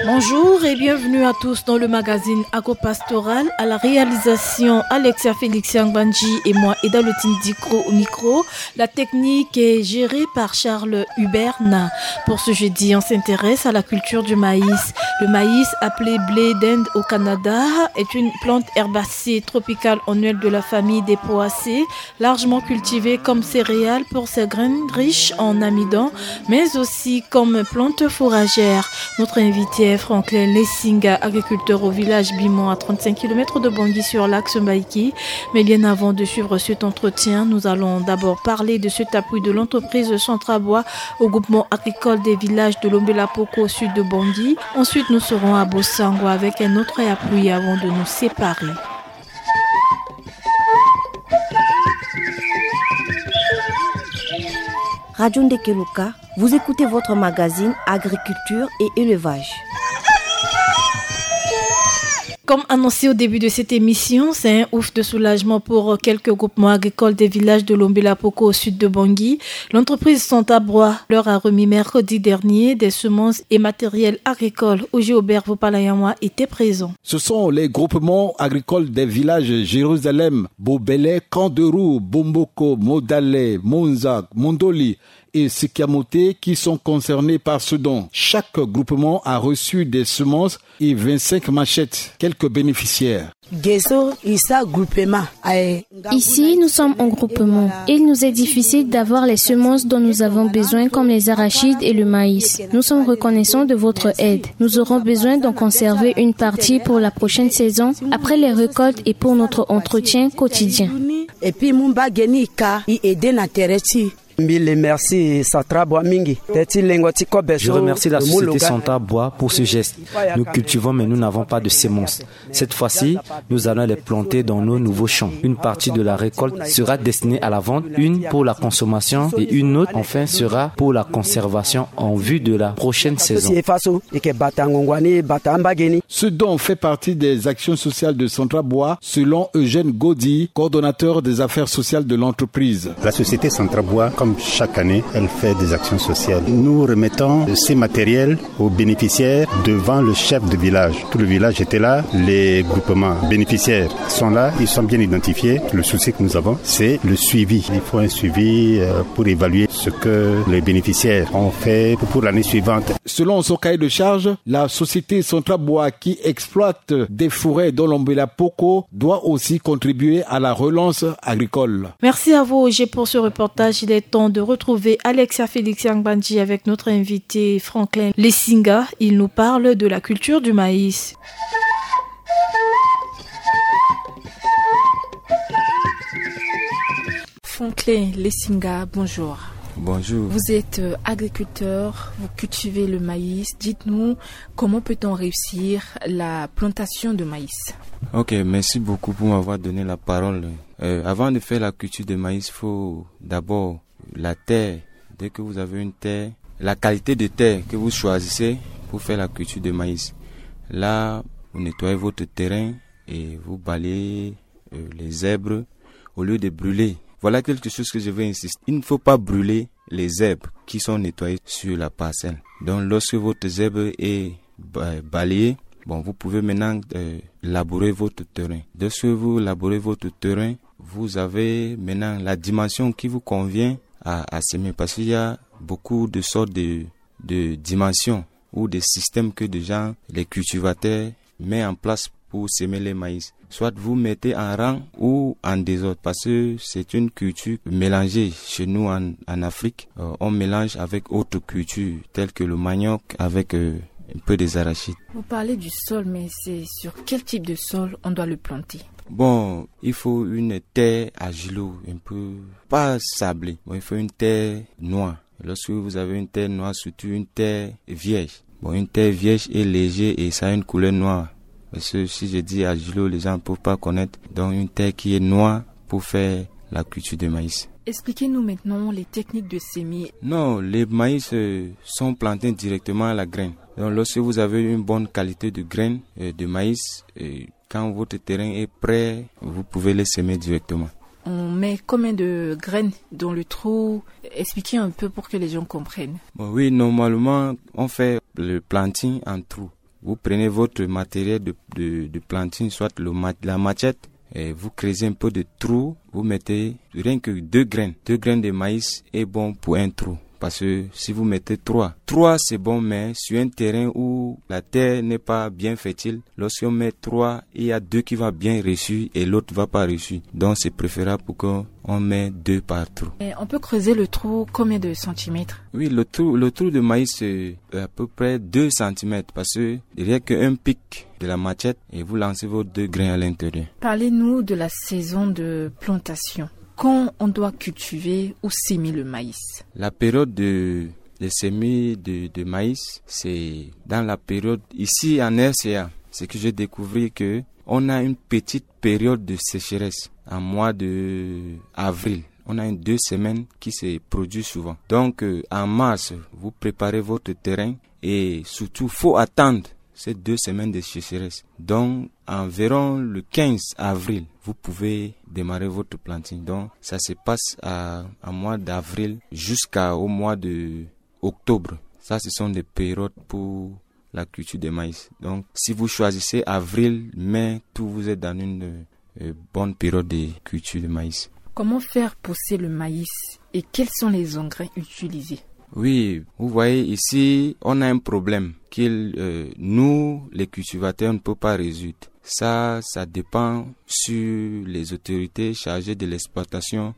Bonjour et bienvenue à tous dans le magazine Agropastoral. À la réalisation, Alexia Félix Yangbanji et moi, Eda Lotindikro au micro. La technique est gérée par Charles Huberna. Pour ce jeudi, on s'intéresse à la culture du maïs. Le maïs, appelé blé d'Inde au Canada, est une plante herbacée tropicale annuelle de la famille des poacées, largement cultivée comme céréale pour ses graines riches en amidon, mais aussi comme plante fourragère. Notre invité est Franklin Lessinga, agriculteur au village Bimon à 35 km de Bangui sur l'axe Mbaïki. Mais bien avant de suivre cet entretien, nous allons d'abord parler de cet appui de l'entreprise Centrabois au groupement agricole des villages de Lombela-Poko au sud de Bangui. Ensuite, nous serons à Bossango avec un autre appui avant de nous séparer. Radio Ndekeluka, vous écoutez votre magazine Agriculture et Élevage. Comme annoncé au début de cette émission, c'est un ouf de soulagement pour quelques groupements agricoles des villages de Lombela-Poko au sud de Bangui. L'entreprise Centrabois leur a remis mercredi dernier des semences et matériel agricole. Oji Aubert Vopalayawa était présent. Ce sont les groupements agricoles des villages Jérusalem, Bobele, Kanderou, Bomboko, Modale, Monzak, Mondoli et Sikiamoté qui sont concernés par ce don. Chaque groupement a reçu des semences et 25 machettes. Quelques bénéficiaires. Ici, nous sommes en groupement. Il nous est difficile d'avoir les semences dont nous avons besoin comme les arachides et le maïs. Nous sommes reconnaissants de votre aide. Nous aurons besoin d'en conserver une partie pour la prochaine saison, après les récoltes et pour notre entretien quotidien. Je remercie la société Centrabois pour ce geste. Nous cultivons mais nous n'avons pas de semences. Cette fois-ci, nous allons les planter dans nos nouveaux champs. Une partie de la récolte sera destinée à la vente, une pour la consommation et une autre enfin sera pour la conservation en vue de la prochaine saison. Ce don fait partie des actions sociales de Centrabois selon Eugène Gaudy, coordonnateur des affaires sociales de l'entreprise. La société Centrabois, comme chaque année, elle fait des actions sociales. Nous remettons ces matériels aux bénéficiaires devant le chef de village. Tout le village était là, les groupements bénéficiaires sont là, ils sont bien identifiés. Le souci que nous avons, c'est le suivi. Il faut un suivi pour évaluer ce que les bénéficiaires ont fait pour l'année suivante. Selon son cahier de charge, la société Centrabois qui exploite des forêts dans Lombela-Poko doit aussi contribuer à la relance agricole. Merci à vous, Oger, pour ce reportage. Il est temps de retrouver Alexia Félix Yangbanji avec notre invité Franklin Lessinga. Il nous parle de la culture du maïs. Franklin Lessinga, bonjour. Bonjour. Vous êtes agriculteur, vous cultivez le maïs. Dites-nous, comment peut-on réussir la plantation de maïs? Ok, merci beaucoup pour m'avoir donné la parole. Avant de faire la culture de maïs, il faut d'abord la terre. Dès que vous avez une terre, la qualité de terre que vous choisissez pour faire la culture de maïs. Là, vous nettoyez votre terrain et vous balayez les herbes au lieu de brûler. Voilà quelque chose que je veux insister. Il ne faut pas brûler les herbes qui sont nettoyées sur la parcelle. Donc, lorsque votre herbe est balayée, vous pouvez maintenant labourer votre terrain. Lorsque vous labourez votre terrain, vous avez maintenant la dimension qui vous convient à semer. Parce qu'il y a beaucoup de sortes de dimensions ou de systèmes que déjà les cultivateurs mettent en place pour semer les maïs. Soit vous mettez en rang ou en désordre parce que c'est une culture mélangée. Chez nous en Afrique, on mélange avec autres cultures telles que le manioc avec un peu des arachides. Vous parlez du sol, mais c'est sur quel type de sol on doit le planter? Il faut une terre à gilot, un peu pas sablée. Il faut une terre noire. Lorsque vous avez une terre noire, surtout une terre vierge. Une terre vierge est légère et ça a une couleur noire. Parce que si je dis à gilot, les gens ne peuvent pas connaître. Donc une terre qui est noire pour faire la culture de maïs. Expliquez-nous maintenant les techniques de semis. Non, les maïs sont plantés directement à la graine. Donc lorsque vous avez une bonne qualité de graines de maïs, quand votre terrain est prêt, vous pouvez les semer directement. On met combien de graines dans le trou? Expliquez un peu pour que les gens comprennent. Oui, normalement, on fait le planting en trou. vous prenez votre matériel de planting, soit la machette, et vous creusez un peu de trou, vous mettez rien que 2 graines. 2 graines de maïs est bon pour un trou. Parce que si vous mettez 3 c'est bon, mais sur un terrain où la terre n'est pas bien fertile, lorsqu'on met 3, il y a 2 qui vont bien reçu et l'autre va pas reçu. Donc c'est préférable pour qu'on met 2 par trou. Et on peut creuser le trou combien de centimètres? Oui, le trou de maïs c'est à peu près 2 cm parce que il n'y a qu'un pic de la machette et vous lancez vos 2 grains à l'intérieur. Parlez-nous de la saison de plantation. Quand on doit cultiver ou semer le maïs? La période de semis de maïs, c'est dans la période ici en RCA. C'est que j'ai découvert que on a une petite période de sécheresse en mois de avril. On a 2 semaines qui se produisent souvent. Donc en mars, vous préparez votre terrain et surtout faut attendre ces 2 semaines de sécheresse. Donc environ le 15 avril, vous pouvez démarrer votre planting. Donc ça se passe en mois d'avril jusqu'au mois de octobre. Ça, ce sont des périodes pour la culture de maïs. Donc si vous choisissez avril, mai, tout vous est dans une bonne période de culture de maïs. Comment faire pousser le maïs et quels sont les engrais utilisés? Oui, vous voyez ici, on a un problème que nous, les cultivateurs, on ne peut pas résoudre. Ça dépend sur les autorités chargées de l'exportation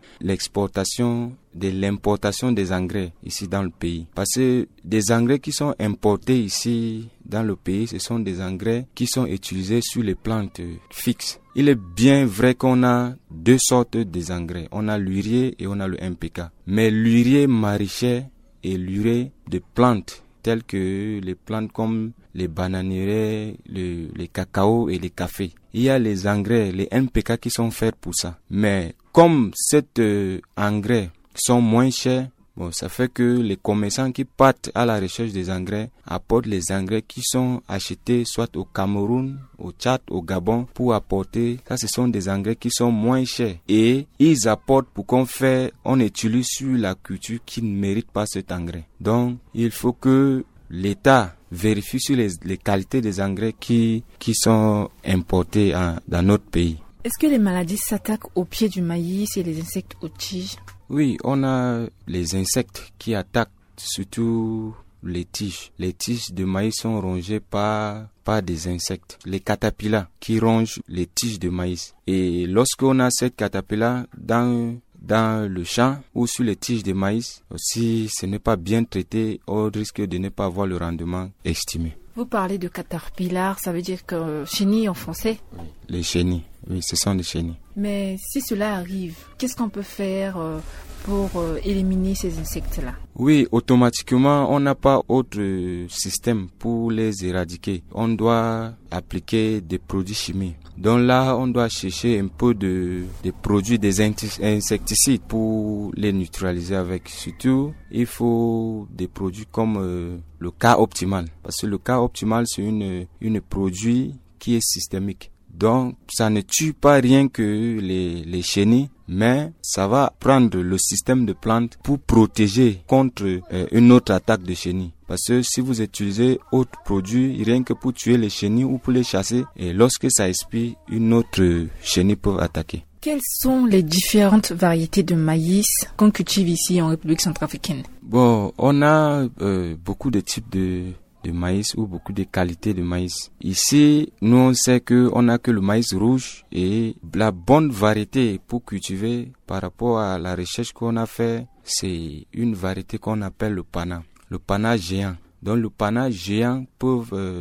de l'importation des engrais ici dans le pays. Parce que des engrais qui sont importés ici dans le pays, ce sont des engrais qui sont utilisés sur les plantes fixes. Il est bien vrai qu'on a 2 sortes des engrais. On a l'urée et on a le NPK. Mais l'urée maraîcher et l'urée de plantes telles que les plantes comme les bananiers, les cacao et les cafés. Il y a les engrais, les NPK qui sont faits pour ça. Mais comme ces engrais sont moins chers, ça fait que les commerçants qui partent à la recherche des engrais apportent les engrais qui sont achetés soit au Cameroun, au Tchad, au Gabon pour apporter. Ça, ce sont des engrais qui sont moins chers. Et ils apportent pour on utilise sur la culture qui ne mérite pas cet engrais. Donc, il faut que l'État vérifie sur les qualités des engrais qui sont importés dans notre pays. Est-ce que les maladies s'attaquent au pied du maïs et les insectes aux tiges? Oui, on a les insectes qui attaquent surtout les tiges. Les tiges de maïs sont rongées par des insectes. Les caterpillars qui rongent les tiges de maïs. Et lorsqu'on a cette caterpillar dans le champ ou sur les tiges de maïs, si ce n'est pas bien traité, on risque de ne pas avoir le rendement estimé. Vous parlez de caterpillar, ça veut dire que chenilles en français? Oui, les chenilles. Oui, ce sont des chenilles. Mais si cela arrive, qu'est-ce qu'on peut faire pour éliminer ces insectes-là? Oui, automatiquement, on n'a pas autre système pour les éradiquer. On doit appliquer des produits chimiques. Donc là, on doit chercher un peu de produits, des insecticides pour les neutraliser avec. Surtout, il faut des produits comme le cas optimal. Parce que le cas optimal, c'est une produit qui est systémique. Donc, ça ne tue pas rien que les chenilles, mais ça va prendre le système de plantes pour protéger contre une autre attaque de chenilles. Parce que si vous utilisez autre produit, rien que pour tuer les chenilles ou pour les chasser, et lorsque ça expire, une autre chenille peut attaquer. Quelles sont les différentes variétés de maïs qu'on cultive ici en République centrafricaine? Bon, on a beaucoup de types de maïs ou beaucoup de qualités de maïs. Ici, nous on sait qu'on n'a que le maïs rouge et la bonne variété pour cultiver par rapport à la recherche qu'on a fait, c'est une variété qu'on appelle le pana. Le pana géant. Donc le pana géant peut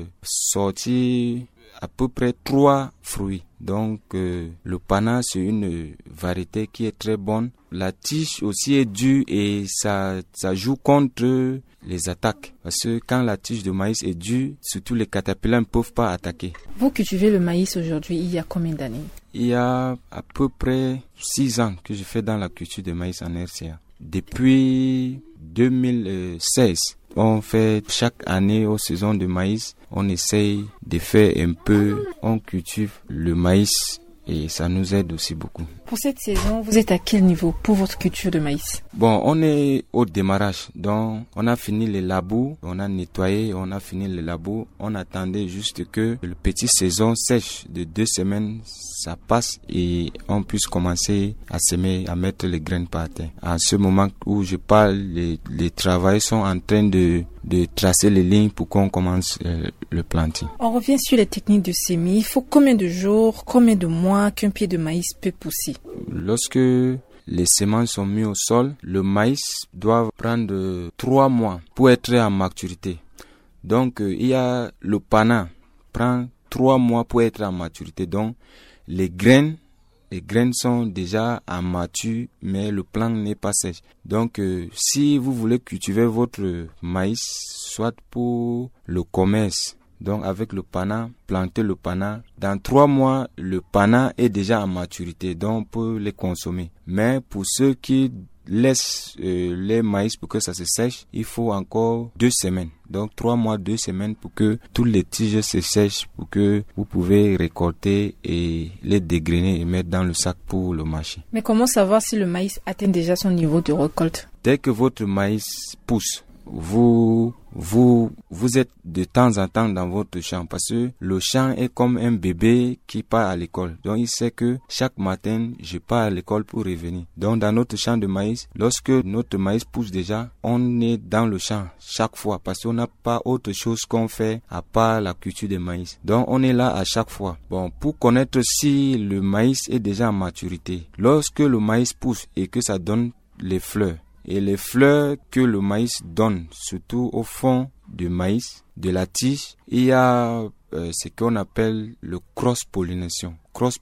sortir à peu près 3 fruits. Donc le pana c'est une variété qui est très bonne. La tige aussi est dure et ça joue contre les attaques. Parce que quand la tige de maïs est dure, surtout les caterpillars ne peuvent pas attaquer. Vous cultivez le maïs aujourd'hui, il y a combien d'années? Il y a à peu près 6 ans que je fais dans la culture de maïs en RCA. Depuis 2016, on fait chaque année aux saisons de maïs, on essaye de faire un peu, on cultive le maïs et ça nous aide aussi beaucoup. Pour cette saison, vous êtes à quel niveau pour votre culture de maïs? Bon, on est au démarrage, donc on a fini les labours, on a nettoyé, on a fini les labours, on attendait juste que le petit saison sèche de 2 semaines, ça passe et on puisse commencer à semer, à mettre les graines par terre. À ce moment où je parle, les travailleurs sont en train de tracer les lignes pour qu'on commence le planting. On revient sur les techniques de semis. Il faut combien de jours, combien de mois qu'un pied de maïs peut pousser? Lorsque les semences sont mises au sol, le maïs doit prendre 3 mois pour être en maturité. Donc, il y a le pana, prend 3 mois pour être en maturité. Donc, les graines sont déjà en mature, mais le plant n'est pas sèche. Donc, si vous voulez cultiver votre maïs, soit pour le commerce, donc avec le pana, planter le pana, dans 3 mois, le pana est déjà en maturité, donc on peut les consommer. Mais pour ceux qui laissent les maïs pour que ça se sèche, il faut encore 2 semaines. Donc 3 mois, 2 semaines pour que tous les tiges se sèchent, pour que vous pouvez récolter et les dégrainer et mettre dans le sac pour le marché. Mais comment savoir si le maïs atteint déjà son niveau de récolte? Dès que votre maïs pousse, vous êtes de temps en temps dans votre champ, parce que le champ est comme un bébé qui part à l'école. Donc il sait que chaque matin je pars à l'école pour revenir. Donc dans notre champ de maïs, lorsque notre maïs pousse déjà, on est dans le champ chaque fois, parce qu'on n'a pas autre chose qu'on fait à part la culture de maïs. Donc on est là à chaque fois. Bon, pour connaître si le maïs est déjà en maturité, lorsque le maïs pousse et que ça donne les fleurs, et les fleurs que le maïs donne, surtout au fond du maïs, de la tige, il y a ce qu'on appelle le cross-pollination.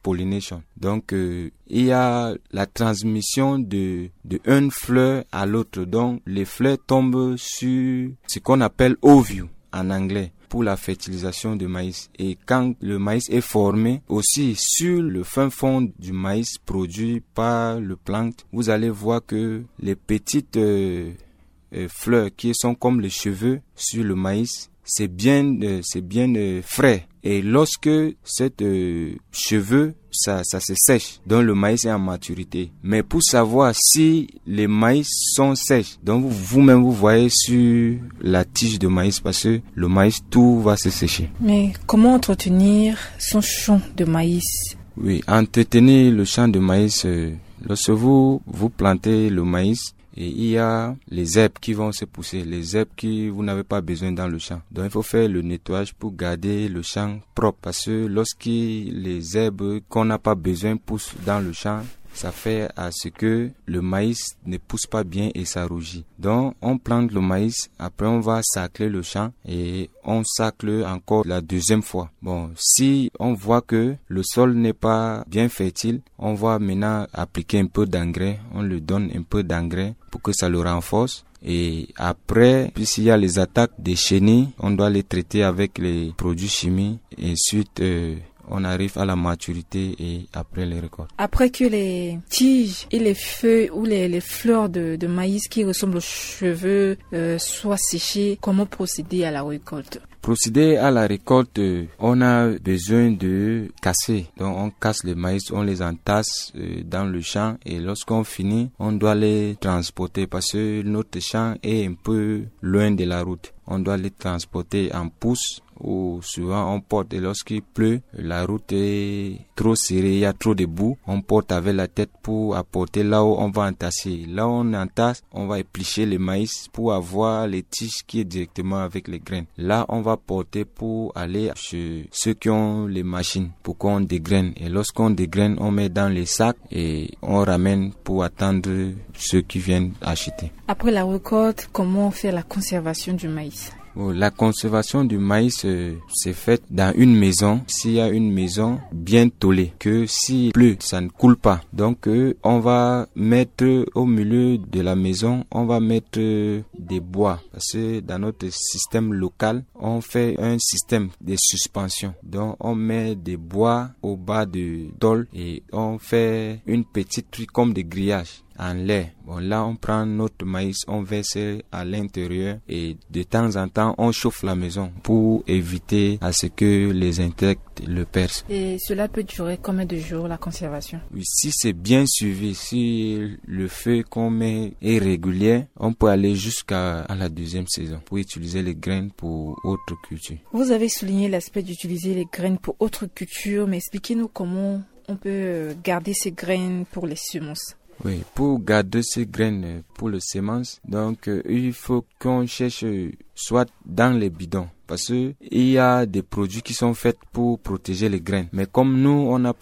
Donc, il y a la transmission de une fleur à l'autre. Donc, les fleurs tombent sur ce qu'on appelle ovule en anglais, pour la fertilisation du maïs. Et quand le maïs est formé, aussi sur le fin fond du maïs produit par le plante, vous allez voir que les petites fleurs qui sont comme les cheveux sur le maïs, c'est bien frais. Et lorsque cette cheveux, ça se sèche, donc le maïs est en maturité. Mais pour savoir si les maïs sont sèches, donc vous-même vous voyez sur la tige de maïs, parce que le maïs, tout va se sécher. Mais comment entretenir son champ de maïs? Oui, entretenir le champ de maïs, lorsque vous plantez le maïs, et il y a les herbes qui vont se pousser, les herbes que vous n'avez pas besoin dans le champ. Donc il faut faire le nettoyage pour garder le champ propre, parce que lorsque les herbes qu'on n'a pas besoin poussent dans le champ, ça fait à ce que le maïs ne pousse pas bien et ça rougit. Donc on plante le maïs, après on va sacler le champ et on sacle encore la deuxième fois. Bon, si on voit que le sol n'est pas bien fertile, on va maintenant appliquer un peu d'engrais, on lui donne un peu d'engrais pour que ça le renforce. Et après, puisqu'il y a les attaques des chenilles, on doit les traiter avec les produits chimiques et ensuite on arrive à la maturité et après les récoltes. Après que les tiges et les feuilles ou les fleurs de maïs qui ressemblent aux cheveux soient séchées, comment procéder à la récolte? Procéder à la récolte, on a besoin de casser. Donc on casse le maïs, on les entasse dans le champ et lorsqu'on finit, on doit les transporter parce que notre champ est un peu loin de la route. On doit les transporter en pousse ou souvent on porte, et lorsqu'il pleut, la route est trop serrée, il y a trop de boue, on porte avec la tête pour apporter là où on va entasser. Là où on entasse, on va éplucher le maïs pour avoir les tiges qui est directement avec les graines. Là, on va porter pour aller chez ceux qui ont les machines pour qu'on dégraine. Et lorsqu'on dégraine, on met dans les sacs et on ramène pour attendre ceux qui viennent acheter. Après la récolte, comment faire la conservation du maïs? La conservation du maïs c'est fait dans une maison. S'il y a une maison bien tôlée, que s'il pleut, ça ne coule pas. Donc on va mettre au milieu de la maison, on va mettre des bois. Parce que dans notre système local, on fait un système de suspension. Donc on met des bois au bas de tôle et on fait une petite truc comme des grillages. en lait. Bon, là, on prend notre maïs, on verse à l'intérieur et de temps en temps, on chauffe la maison pour éviter à ce que les insectes le percent. Et cela peut durer combien de jours, la conservation? Oui, si c'est bien suivi, si le feu qu'on met est régulier, on peut aller jusqu'à la deuxième saison pour utiliser les graines pour autres cultures. Vous avez souligné l'aspect d'utiliser les graines pour autres cultures, mais expliquez-nous comment on peut garder ces graines pour les semences. Oui, pour garder ces graines pour les semences, donc il faut qu'on cherche soit dans les bidons, parce que il y a des produits qui sont faits pour protéger les graines. Mais comme nous, on n'a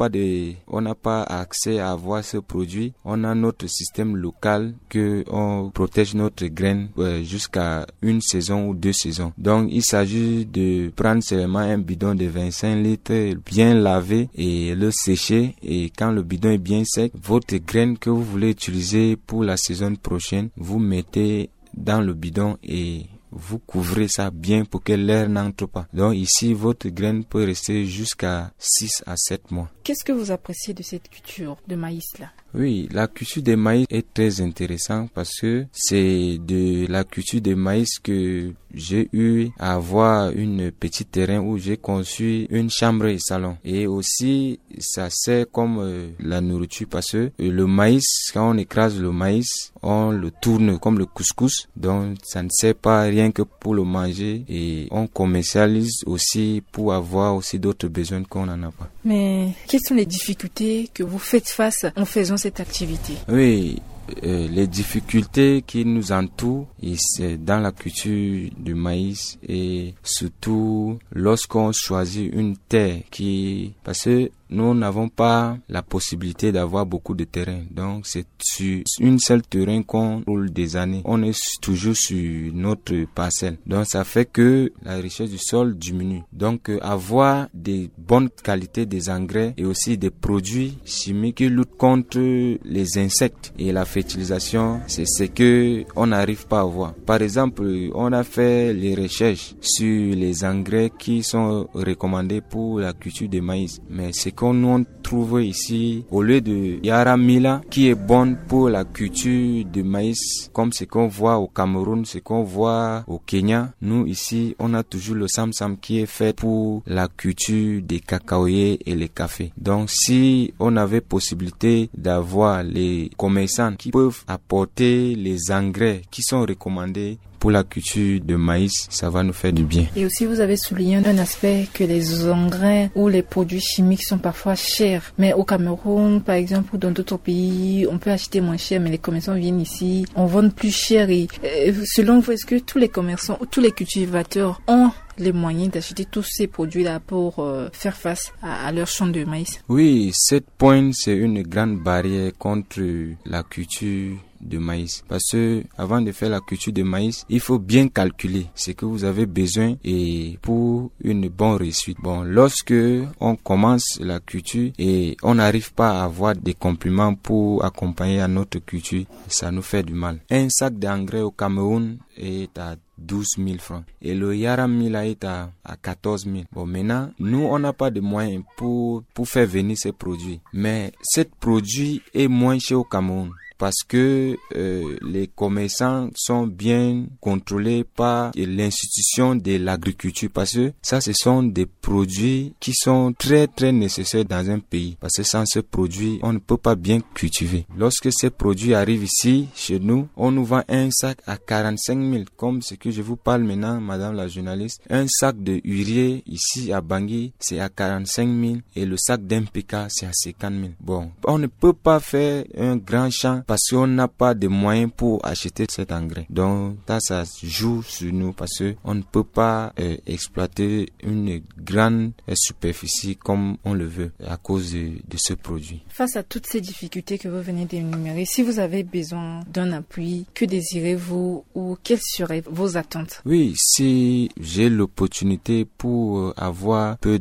pas accès à avoir ce produit, on a notre système local que on protège notre graine jusqu'à une saison ou 2 saisons. Donc, il s'agit de prendre seulement un bidon de 25 litres, bien laver et le sécher. Et quand le bidon est bien sec, votre graine que vous voulez utiliser pour la saison prochaine, vous mettez dans le bidon et vous couvrez ça bien pour que l'air n'entre pas. Donc ici, votre graine peut rester jusqu'à 6 à 7 mois. Qu'est-ce que vous appréciez de cette culture de maïs-là? Oui, la culture de maïs est très intéressante parce que c'est de la culture de maïs que j'ai eu à avoir une petite terrain où j'ai conçu une chambre et salon. Et aussi, ça sert comme la nourriture parce que le maïs, quand on écrase le maïs, on le tourne comme le couscous. Donc, ça ne sert pas rien que pour le manger et on commercialise aussi pour avoir aussi d'autres besoins qu'on n'en a pas. Mais quelles sont les difficultés que vous faites face en faisant cette activité? Oui, les difficultés qui nous entourent, c'est dans la culture du maïs et surtout lorsqu'on choisit une terre parce que nous n'avons pas la possibilité d'avoir beaucoup de terrain. Donc, c'est sur une seule terrain qu'on roule des années. On est toujours sur notre parcelle. Donc, ça fait que la richesse du sol diminue. Donc, avoir des bonnes qualités des engrais et aussi des produits chimiques qui luttent contre les insectes et la fertilisation, c'est ce que on n'arrive pas à avoir. Par exemple, on a fait les recherches sur les engrais qui sont recommandés pour la culture de maïs. Mais c'est qu'on trouve ici, au lieu de Yaramila, qui est bonne pour la culture de maïs, comme ce qu'on voit au Cameroun, ce qu'on voit au Kenya, nous ici, on a toujours le Samsam qui est fait pour la culture des cacaoyers et les cafés. Donc, si on avait possibilité d'avoir les commerçants qui peuvent apporter les engrais qui sont recommandés pour la culture de maïs, ça va nous faire du bien. Et aussi, vous avez souligné un aspect que les engrais ou les produits chimiques sont parfois chers. Mais au Cameroun, par exemple, ou dans d'autres pays, on peut acheter moins cher, mais les commerçants viennent ici, on vend plus cher. Et selon vous, est-ce que tous les commerçants ou tous les cultivateurs ont les moyens d'acheter tous ces produits-là pour faire face à leur champ de maïs? Oui, cette pointe, c'est une grande barrière contre la culture de maïs. Parce que avant de faire la culture de maïs, il faut bien calculer ce que vous avez besoin et pour une bonne réussite. Bon, lorsque on commence la culture et on n'arrive pas à avoir des compléments pour accompagner à notre culture, ça nous fait du mal. Un sac d'engrais au Cameroun est à 12 000 francs. Et le Yaramila est à 14 000. Bon, maintenant, nous, on n'a pas de moyens pour faire venir ces produits. Mais ce produit est moins cher au Cameroun, parce que les commerçants sont bien contrôlés par l'institution de l'agriculture, parce que ça, ce sont des produits qui sont très très nécessaires dans un pays, parce que sans ce produit, on ne peut pas bien cultiver. Lorsque ces produits arrivent ici, chez nous, on nous vend un sac à 45 000, comme ce que je vous parle maintenant, madame la journaliste. Un sac de urée ici à Bangui, c'est à 45 000, et le sac d'MPK, c'est à 50 000. Bon, on ne peut pas faire un grand champ parce qu'on n'a pas de moyens pour acheter cet engrais. Donc ça joue sur nous parce qu'on ne peut pas exploiter une grande superficie comme on le veut à cause de ce produit. Face à toutes ces difficultés que vous venez d'énumérer, si vous avez besoin d'un appui, que désirez-vous ou quelles seraient vos attentes? Oui, si j'ai l'opportunité pour avoir peu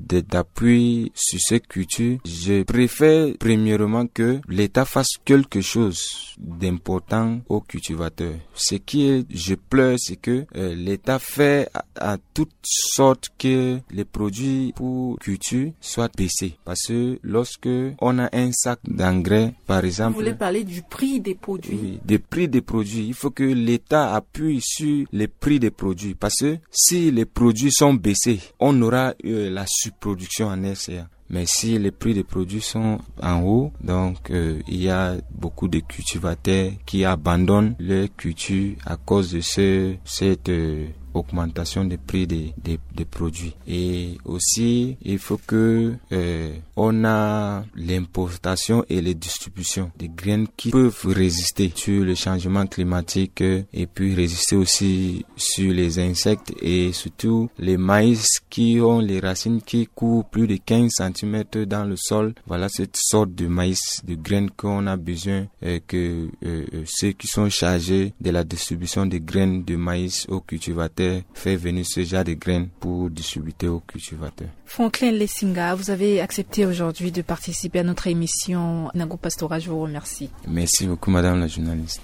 d'appui sur cette culture, je préfère premièrement que l'État fasse quelque chose d'important aux cultivateurs. Ce qui je pleure, c'est que l'État fait à toute sorte que les produits pour culture soient baissés. Parce que lorsque on a un sac d'engrais, par exemple... Vous voulez parler du prix des produits? Oui, des prix des produits. Il faut que l'État appuie sur les prix des produits. Parce que si les produits sont baissés, on aura la surproduction en RCA. Mais si les prix des produits sont en haut, donc il y a beaucoup de cultivateurs qui abandonnent leur culture à cause de cette augmentation des prix des produits. Et aussi, il faut que on a l'importation et les distributions des graines qui peuvent résister sur le changement climatique et puis résister aussi sur les insectes et surtout les maïs qui ont les racines qui courent plus de 15 cm dans le sol. Voilà cette sorte de maïs, de graines qu'on a besoin que ceux qui sont chargés de la distribution des graines de maïs aux cultivateurs fait venir ce genre de graines pour distribuer aux cultivateurs. Franklin Lessinga, vous avez accepté aujourd'hui de participer à notre émission Nago Pastoral. Je vous remercie. Merci beaucoup, madame la journaliste.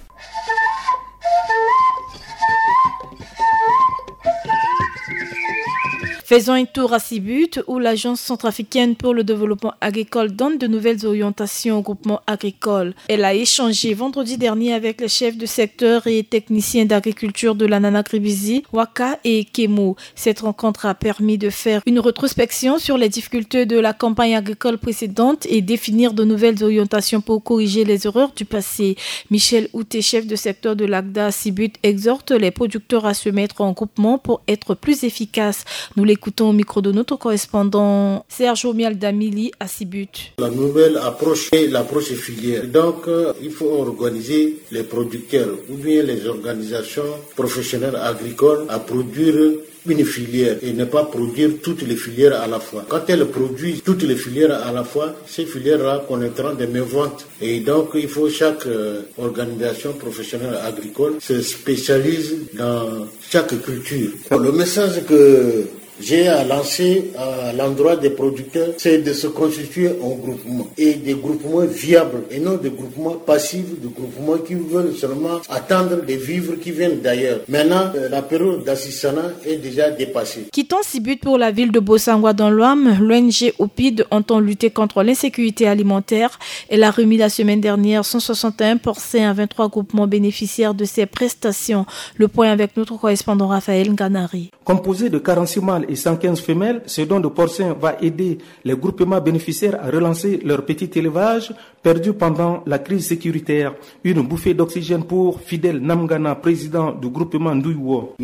Faisons un tour à Sibut, où l'Agence centrafricaine pour le développement agricole donne de nouvelles orientations au groupement agricole. Elle a échangé vendredi dernier avec les chefs de secteur et techniciens d'agriculture de la Nanacribizi, Waka et Kemo. Cette rencontre a permis de faire une rétrospection sur les difficultés de la campagne agricole précédente et définir de nouvelles orientations pour corriger les erreurs du passé. Michel Outé, chef de secteur de l'AGDA Sibut, exhorte les producteurs à se mettre en groupement pour être plus efficaces. Nous l'écoutons au micro de notre correspondant Serge Mialdamili à Sibut. La nouvelle approche est l'approche filière. Donc, il faut organiser les producteurs ou bien les organisations professionnelles agricoles à produire une filière et ne pas produire toutes les filières à la fois. Quand elles produisent toutes les filières à la fois, ces filières-là connaîtront des méventes. Et donc, il faut chaque organisation professionnelle agricole se spécialise dans chaque culture. Le message que j'ai à lancer à l'endroit des producteurs, c'est de se constituer en groupement et des groupements viables et non des groupements passifs, des groupements qui veulent seulement attendre des vivres qui viennent d'ailleurs. Maintenant, la période d'assistanat est déjà dépassée. Quittant Sibut pour la ville de Bosangwa dans l'Ouam, l'ONG OPID entend lutter contre l'insécurité alimentaire. Elle a remis la semaine dernière 161 porcins à 23 groupements bénéficiaires de ces prestations. Le point avec notre correspondant Raphaël Nganari. Composé de 46 mâles et 115 femelles, ce don de porcins va aider les groupements bénéficiaires à relancer leur petit élevage perdu pendant la crise sécuritaire. Une bouffée d'oxygène pour Fidel Namgana, président du groupement Ndouiwo.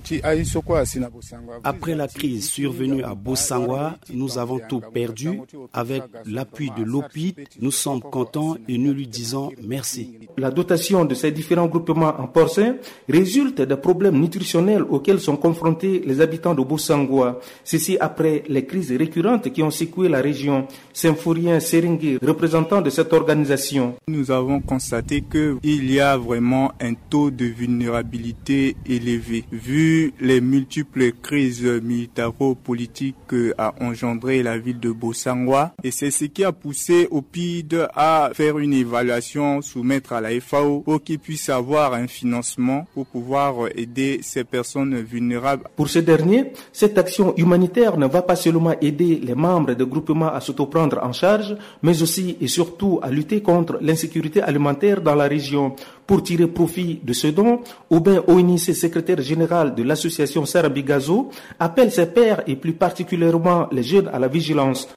Après la crise survenue à Bosangwa, nous avons tout perdu. Avec l'appui de l'OPID, nous sommes contents et nous lui disons merci. La dotation de ces différents groupements en porcins résulte des problèmes nutritionnels auxquels sont confrontés les habitants de Bosangwa. Ceci après les crises récurrentes qui ont secoué la région. Symphorien Seringue, représentant de cette organisation. Nous avons constaté qu'il y a vraiment un taux de vulnérabilité élevé. Vu les multiples crises militaro-politiques qu'a engendré la ville de Bosangwa, et c'est ce qui a poussé OPID à faire une évaluation, soumettre à la FAO pour qu'il puisse avoir un financement pour pouvoir aider ces personnes vulnérables. Pour ce dernier, cette action humanitaire ne va pas seulement aider les membres des groupements à s'autoprendre en charge, mais aussi et surtout à lutter contre l'insécurité alimentaire dans la région. Pour tirer profit de ce don, Aubin Oinice, secrétaire général de l'association Sarabigazo, appelle ses pairs et plus particulièrement les jeunes à la vigilance.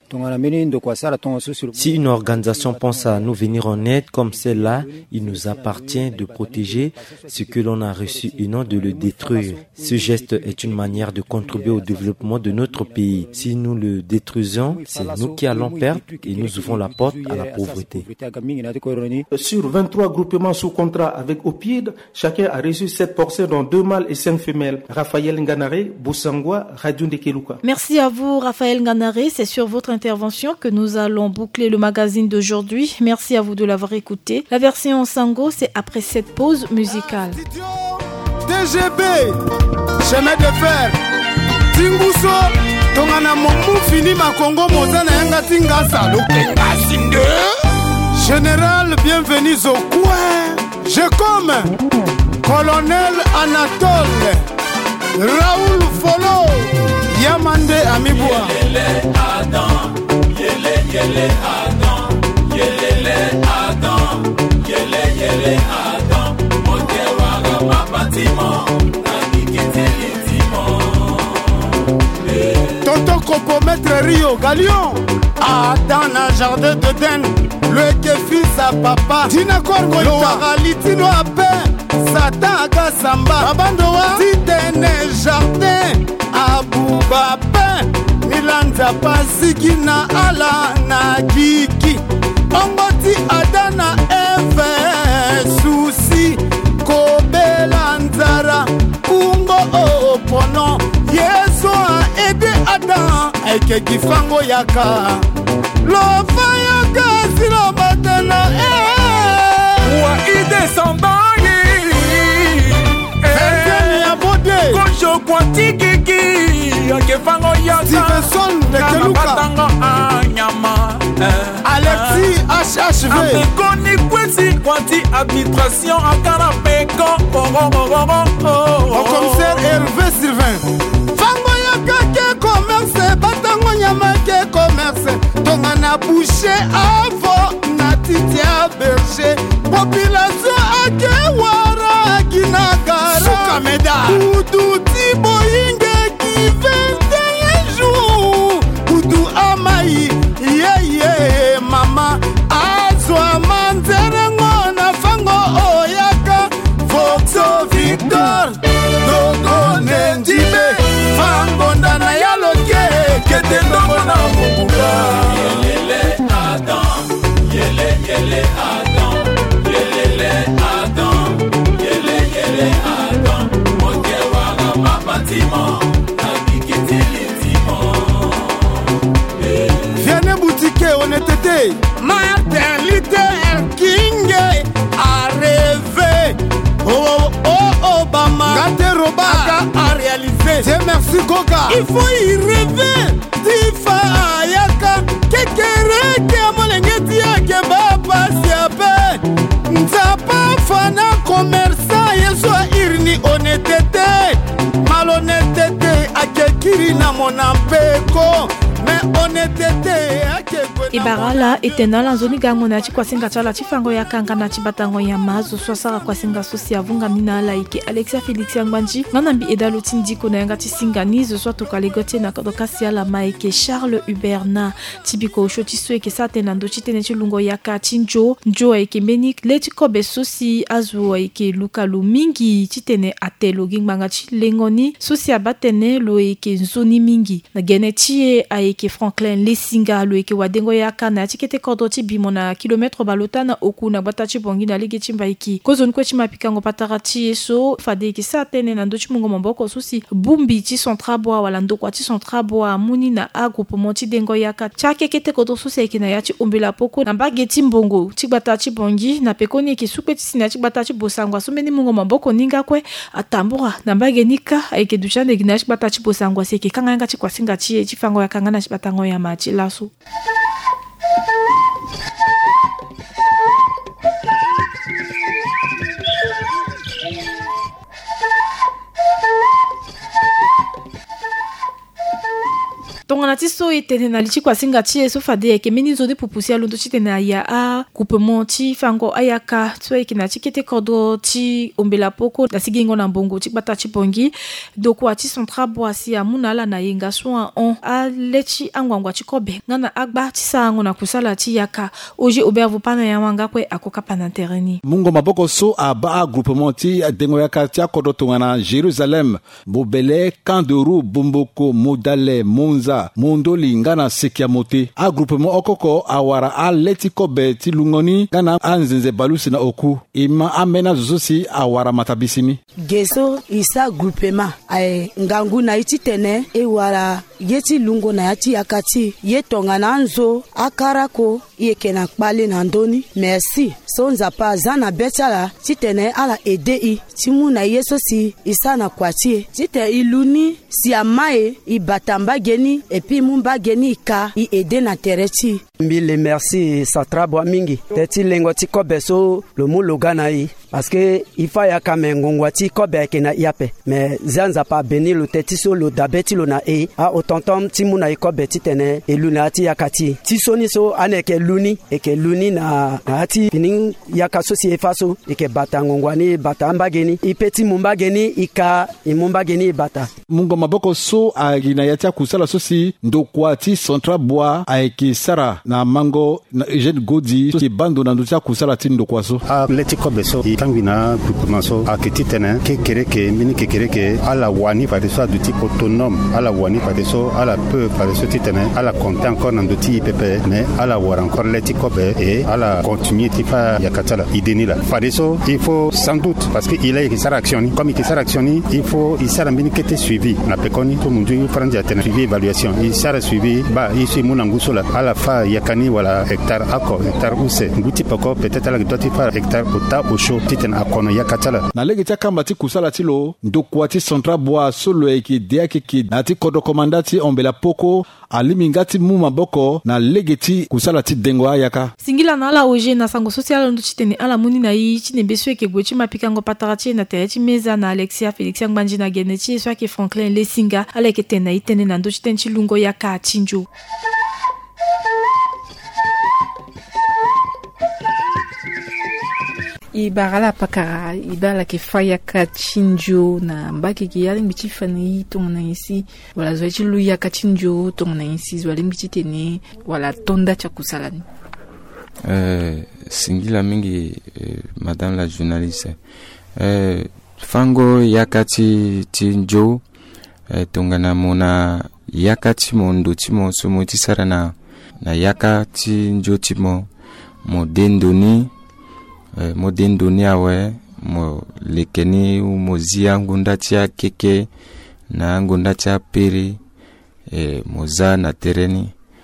Si une organisation pense à nous venir en aide comme celle-là, il nous appartient de protéger ce que l'on a reçu et non de le détruire. Ce geste est une manière de contribuer au développement de notre pays. Si nous le détruisons, c'est nous qui allons perdre et nous ouvrons la porte à la pauvreté. Sur 23 groupements sous contrat avec OPID, chacun a reçu 7 porcins dont 2 mâles et 5 femelles. Raphaël Nganare, Bosangwa, Radio Ndekeluka. Merci à vous Raphaël Nganare, c'est sur votre intervention que nous allons boucler le magazine d'aujourd'hui. Merci à vous de l'avoir écouté. La version en sango, c'est après cette pause musicale. TGB, chemin de fer, Tinguso, Tongana Momu fini ma Congo Mozana Yanga Tingasa, Lukenga Sinde. Général, bienvenue au coin. Je comme Colonel Anatole Raoul Folo Yamande Amiboua. Yelele Adam, yele Adam, yelele Adam, yele Adam. Mokewa mapatimo, nanikiteli timo. Tonton Coco Maître Rio Galion. Adam na jardin de Den. Le kefi sa papa. Tina Korgo Loa Litino Ape. Satan Aga Samba. Abandoa. Titene jardin. Abouba Pen. Milanza Pasigina Ala na Kiki. Ongoti Adana Eve Souci. Kobela Nzara. Ungo Opono. Yeso a aidé Adam. Eke Kifango Yaka. L'enfant Yaka si l'on batena. Wa ide sambangi. Kojo kwati kiki. Eke fango Yaka. Stevenson de Keluka. Alexis HHV. Amekoni kwesi kwati arbitration akara peko. Au commissaire Hervé Sylvain. Fango Yaka ke commerce. Batango nyama ke commerce. Tongana boucher avant na titia berger. Population ake wara kinagara. Sukameda. Udu tibo inge ki 21 jours. Udu amai. Yeah, mama. Azwa manzere ngona fango oyaka. Voxo Victor. Dogo nendibe. Fango ndana yaloke. Kete ndogo na mubuka. Yelele Adam, yele Adam, yelele Adam, yele Adam. Mokewa mapatimo, nakikitili timo. Viens boutique honnêteté. Martin Luther King a rêvé. Oh Obama. Gate Roba a réalisé. Dieu merci Goga. Il faut y rêver. Tifa Ayaka. Kekere Kiamolengeti Yake Baba Siape. Nzapa Fana commerçant. Yeswa irni honnêteté. Malhonnêteté. Akekiri na monampeko. Ibarala etena la zoni gango na chi kwasinga chala chi fango ya kanga na chi batango ya mazo swasara kwasinga sosi avunga mina la ike Alexia Felix Yangbanji nganambi edalo tindiko na yanga tisinganize soit to kalegote na kodokasi ya la maike Charles Huberna tibiko shoti sweke satena ndo chitene chilungo ya katinjo njo eke menik leti kobe sosi azu eke Luka Lumingi chitene atelo gingmanga chi lengoni sosi abatene lo eke nzoni mingi na genetie eke Franklin Lesinga lo eke wadengo ya kana tikete kodoti bimona kilometre balotana oku na batachi bongi na ligi chimbaiki kozon kwechi mapikango patarati eso fade ki satene na ndochi mungo mamboko susi bumbi ti centrabwa wala ndokwa ti centrabwa muni na agroupement ti dengo ya ka chake kete kodo susi eke na yachi ombela poko na bageti mbongo ti batachi bongi na pekoni ki supeti sina ti batachi bosangwa sumeni mungo mamboko ninga kwe atambura na bagenika eke duchane ginachi batachi bosangwa seke kanga ti kwasinga ti fango ya kanga na batango ya machi laso. Tongana ti so etene na lichi kwa singa ti so fade ke mini zo de pupusi alondo ti tena ya a coupement ti fango ayaka so e kina ti kete kodo ti ombela poko na sigingo na mbongo ti bata ti bongi do kwa ti centra boasi amuna la na yenga so on a lechi angwangwa ti kobe ngana agba ti sango na kusala ti yaka oje obervo pana ya wanga kwe akoka pana tereni mungo maboko so aba groupement ti dengo yaka ti akodo tongana Jérusalem Bobele Kandourou Bomboko Modale Monza Mondoli ngana Sekiamote a groupement okoko awara a leti kobe ti lungoni ngana anzenze balusi na oku ima amena zosi awara matabisini geso isa groupement ay ngangu na iti tene e wara yeti lungo na yati yakati yetonga na nzo akarako yekena kpale na ndoni merci sonza pa zana betala titene ala edei timu na yeso si isa na kwatie tite iluni si amae ibatamba geni epi mumba geni ka i ede na tereti Mbile merci satrabo mingi teti lengo ti kobe so lo mu logana yi parce que ifa ya kamengongo ti kobe kena yape mais zanza pa beni lo teti so lo dabeti lo na a otontom ti mu na kobe ti tene eluna ti yakati ti soni so aneke luni eke luni na ati pinin yakaso si efaso eke bata ngongwani bata mbageni ipeti mumbageni ika imumbageni bata mungo maboko so agina yatia kusala so si ndokwati central bois aiki sara na mango na Eugène Godi so bando na ndotia kusala ti ndokwaso a leti kobe so tangwina groupement so akiti tene kekereke mini kekereke ala wani pa de so duti autonome ala wani pa de so ala peu pa de so ti tene ala compter encore na duti pepe mais ala war encore leti kobe et ala continuer ti fa yakatala ideni la pa de so il faut sans doute parce que il a qui sera actionné comme il sera actionné il faut il sera mini qui était suivi na pekoni to mundu prendre atteindre suivi évaluation il sera suivi ba ici mon anguso la à la fa yakani wala hectare ako hectare use nguti poko peut-être ala doit faire hectare ota au chaud titen akono yakatala na legi kamba ti kusala ti lo ndokwati central bois solo eki dia kiki na ti kodo komandati ombela poko alimingati mu maboko na legeti kusala ti dengo ayaka singila na ala oje na sango social ndo chitene ala muni na yi chine beso eke gwechi mapikango patarachi na terechi meza na Alexia Felix Ngbanji na genechi so ake Franklin Lesinga ala eke tena itene na ndo chitenchi lungo yaka chinjo Ibarala pakara ibala ke faya kachinjo na mbaki ki yaling bichi fani tongna isi wala zoechi luya kachinjo tongna isi zwaling bichi tene wala tonda chakusalani singila mingi madame la journaliste fango yakati tinjo tongana mona yakati mondo timo somo tisara na yakati njo timo mo dendoni modin dunia we mo lekeni mozia ngunda tia keke na ngunda tia peri moza na tereni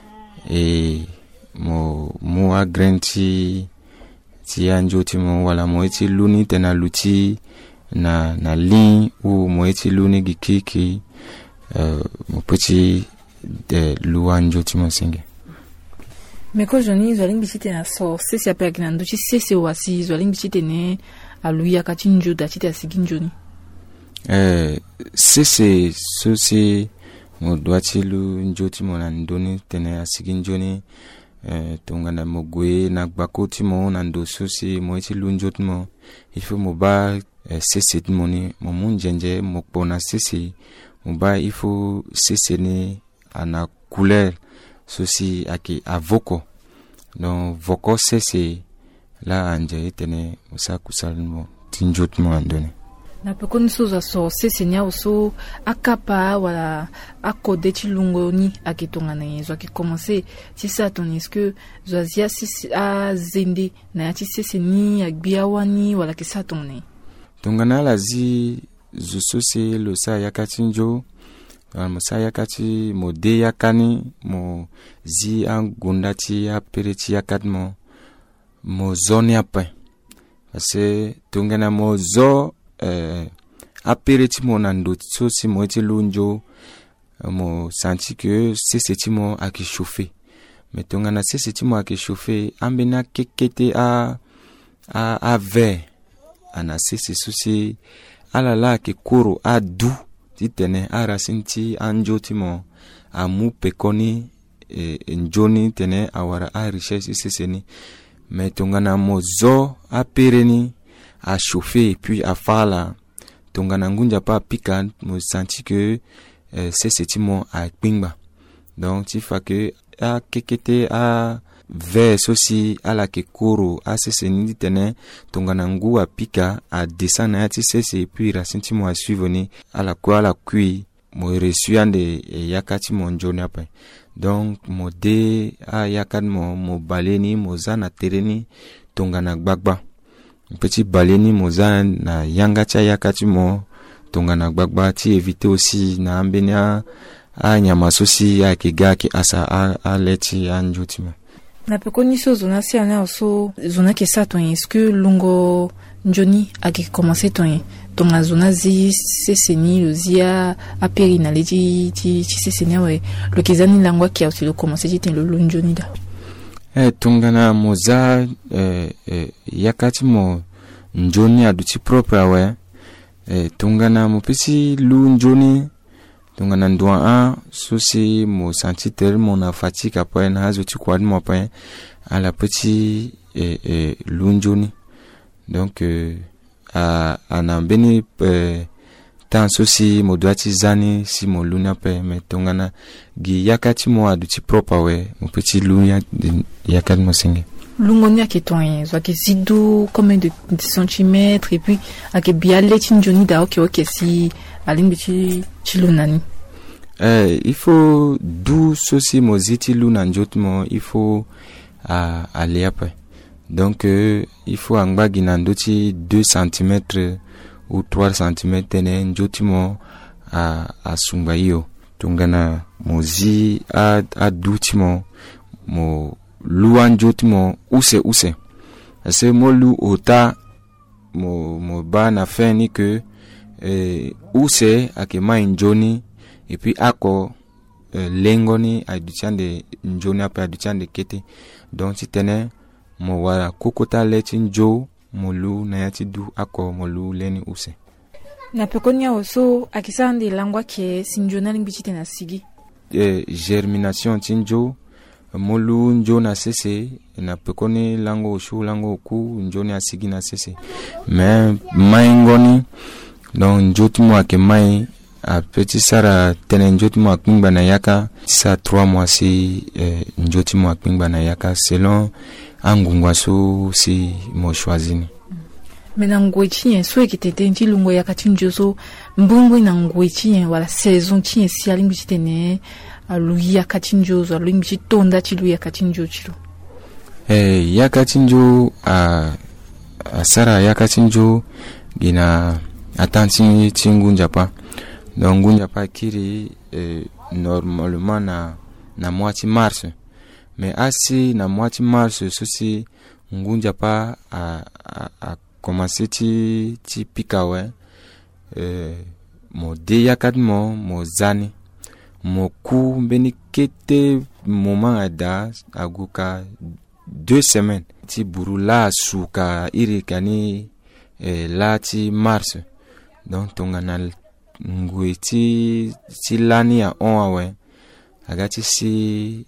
mo agrenti ti anjo ti mo wala mo eti luni tena luti na lin ou mo eti luni gikiki mo petit de luanjo ti mo singe Meko joni zwaling bichite na so sesi ape aginando chi sesi wasi zwaling bichite ne aluya kachinjo da chite asiginjoni sesi sosi mo doati lu njoti mo na ndoni tene asiginjoni tongana mo gwe na gbakoti mo na ndo sosi mo eti lu njoti mo il faut mo ba sesi moni mo munjenje mo pona sesi mo ba il faut sesi ne ana couleur ceci aki avoko donc voko c'est la anje tene musa kusalmo tinjot mo andone na pekoni soza so c'est nya oso akapa wala akode chilungo ni akitonga na yezo aki commencer si ça ton est-ce que zoazia si a zende na ti c'est ni agbia wani wala ki ça ton ne tongana lazi zo sosi lo sa yakatinjo Musa yakati mo de yakani mo zi angundati ya pereti yakatmo mo zone yape parce que tungena mo zo apereti mo nando so si mo eti lunjo mo senti que c'est mo a qui chauffer mais tungena c'est mo a qui chauffer ambena kekete a ve ana c'est souci alala ke koro a du titene arasinti anjotimo amu pekoni njoni tene awara a richesse seseni mais tongana mozo a pereni a chauffer puis a fala tongana ngunja pa pika mo senti que sesitimo a pingba donc il faut que a kekete a vers aussi à la kekoro a seseni tene tongana ngu a pika a descendre ati sese puis rasinti mo a suivre ni à la quoi la kui mo reçu ande yakati mo njoni après donc mo de a yakat mo baleni mo zana tereni tongana gbagba petit baleni mo zana na yanga cha yakati mo tongana gbagba ti éviter aussi na ambenia a nyama sosi ya kigaki asa a leti anjotimo na pekoni so zona si ana so zona ke sa ton est-ce que lungo njoni a qui commencer ton la zona zi seseni le zia a perina le ti seseni we le kezani langwa qui a aussi le commencer ti le njoni da tungana moza yakati mo njoni aduti propre awe tungana mo pesi lu njoni tungana ndwa a sosi mo senti tel mon a fatigue après na azuti kwad mo après à la petit lu njoni donc a na beni tan sosi mo doati zani si mo luna pe me tongana gi yakati mo aduti propre we mo petit lunya yakati mo singe lungoni aketon zo ke zidu combien de centimètres et puis ake biale tinjoni da ok si alimbi chilunani il faut du sosi mo ziti luna njotmo il faut aller après donc il faut angba ginandoti 2 cm ou 3 cm tene njotimo a sumbayo tungana mozi a dutimo mo luan jotimo use ase mo lu ota mo ba na feni que use akema njoni et puis ako lengoni a duchande njoni apa a duchande kete donc si tene mo wala kokota leti njo molu na yati du ako molu leni use na pekonia oso akisande langwa ke sinjona lingbichite na sigi germination tinjo molu njo na sese na pekoni lango oshu lango ku njo na sigi na sese mais maingoni donc njotimo ake mai a petit sara tene njotimo akingba na yaka sa 3 mois si njotimo akingba na yaka selon angungwa so si mo choisini mena ngwechi so ekitete nti lungo yakati njoso mbungu na ngwechi wala saison ti si alingi tene alu yakati njoso alu ngi tonda ti lu yakati njochilo yakati njo sara yakati njo gina atanti tingunja pa donc ngunja pa kiri normalement na moitié mars mais asi na moitié mars ceci ngunja pa a commencé ti pikawe mo de yakadmo mo zani mo ku beni kete moment ada aguka 2 semaines ti burula suka irikani la ti mars donc tongana ngwe ti lani a on awe agati si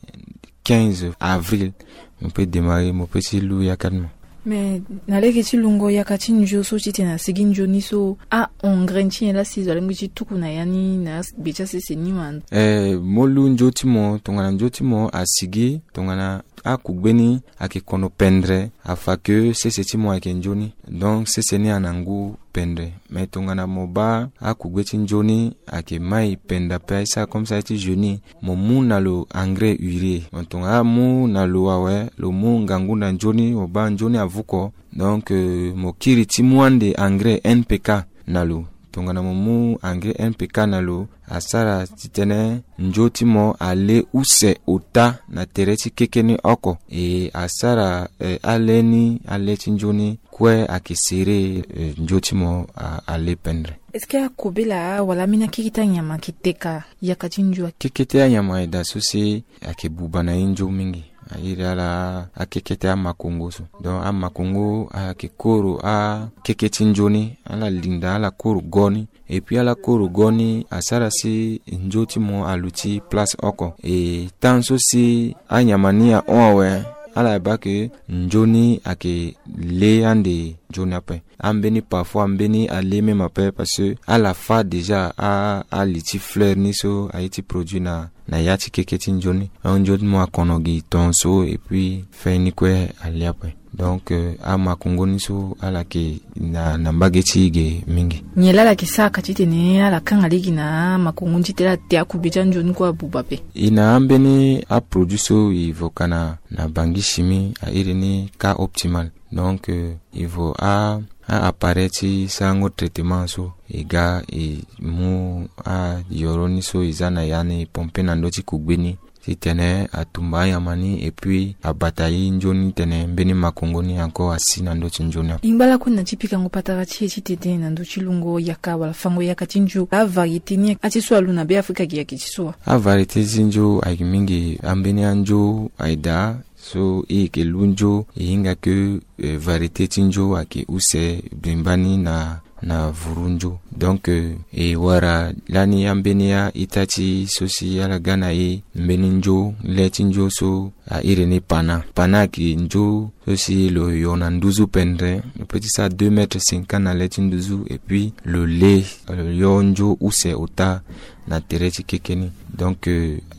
15 avril on peut démarrer mon petit loup yakadmo mais naleke ti lungo yakati njo so ti tena sigi njo ni so a ongrenchi la si zale mbi tuku na yani na becha se ni wan molu njo ti mo tongana njo ti mo a sigi tongana a kugbeni ake kono pendre afa que c'est ti mo ake njoni donc c'est ni anangu pendre mais tongana moba a kugbeti njoni ake mai penda pe ça comme ça ti jeuni mo mu na lo engrais urée tonga mu na lo awe lo mu ngangu na njoni oba njoni avuko donc mo kiri ti muande engrais NPK na lo tongana mu engrais NPK na lo asara titene njoti mo ale use ota na tereti kekeni oko asara aleni aleti njoni kwe akisere njoti mo ale pendre est-ce que akobela wala mina kikita nyama kiteka yakati njua kikita nyama ida susi akibuba na injo mingi ayirala akekete amakongo so donc amakongo akekoro keketi njoni ala linda ala koro goni et puis ala koro goni asara si njoti mo aluti place oko et tant si anyamania onwe ala bake njoni ake le ande njoni après ambeni parfois ambeni ale même après parce que à la fin déjà a liti fleur ni so a été produit na yati keketi njoni njoni mo akonogi tonso et puis fait ni kwe ali après donc a makungoni so ala ke na mbageti ge mingi nyela la kisa katite ne ala kanga ligi na makungunji tela te akubija njoni kwa bubape ina ambeni a produit so ivokana na bangi chimie a irini ka optimal donc il faut a apparaître sango traitement so ega mu a yoroni so izana yani pompe na ndoti kugbeni tene atumba yamani et puis abatayi njoni tene mbeni makongoni encore asina ndoti njoni imbala kuna tipika ngopatara chi tete na ndochi lungo yaka wala fango yakati nju a variété ni ati so aluna be Afrika ki yakiti so a variété zinjo aimingi ambeni anjo aida so ke lunjo hinga ke variété tinjo ake use bimbani na vurunjo. Donc wara lani ambenia itati sosi ala gana mbeninjo letinjo so irene pana ki njo sosi le yonanduzu pendre petit ça 2,50 m na letinduzu et puis le lait le yonjo use ota na tereti kekeni. Donc